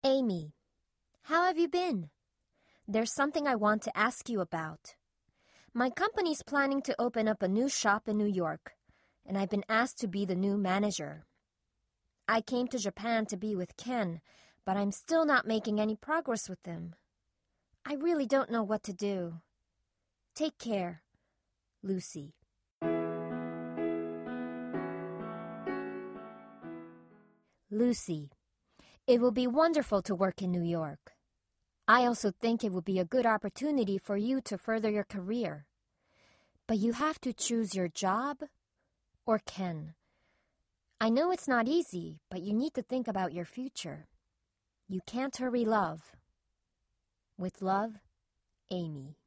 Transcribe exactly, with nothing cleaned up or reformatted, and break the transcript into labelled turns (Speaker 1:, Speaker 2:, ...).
Speaker 1: Amy, how have you been? There's something I want to ask you about. My company's planning to open up a new shop in New York, and I've been asked to be the new manager. I came to Japan to be with Ken, but I'm still not making any progress with him. I really don't know what to do. Take care, Lucy. Lucy, it will be wonderful to work in New York. I also think it would be a good opportunity for you to further your career. But you have to choose your job or Ken. I know it's not easy, but you need to think about your future. You can't hurry love. With love, Amy.